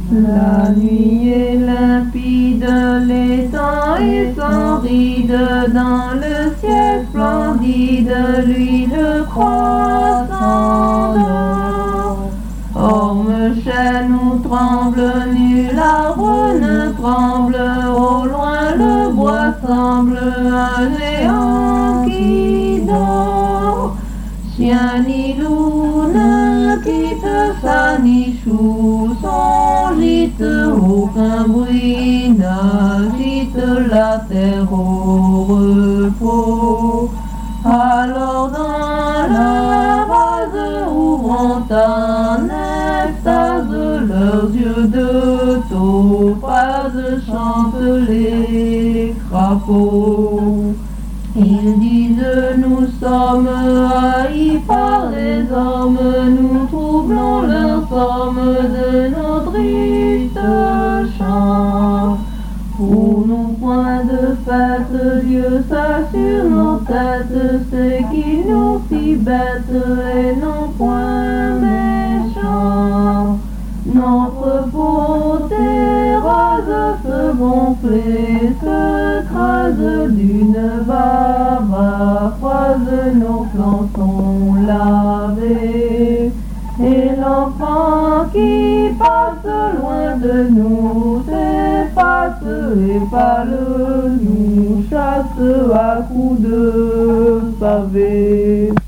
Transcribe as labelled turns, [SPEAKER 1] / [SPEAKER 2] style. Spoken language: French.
[SPEAKER 1] La nuit est limpide, l'étang est sans ride, dans le ciel splendide, l'huile croissant d'or. Orme, chêne ou tremble, nul arbre ne tremble, au loin le bois semble un géant qui dort. Chien ni loup ne quitte sa niche ou son gîte, aucun bruit n'agite la terre au repos. Alors dans la vase ouvrant en extase, leurs yeux de topaze chantent les crapauds. Ils disent nous sommes haïs par les hommes, nous troublons leur somme de nos tristes chants. Pour nous point de fête, Dieu s'assure nos têtes, c'est qu'il nous fit bêtes et non point méchants. Notre beauté rose se gonfler, se crase d'une bave froide, nos flancs sont lavés. Et l'enfant qui passe loin de nous s'efface et pâle nous chasse à coups de pavé.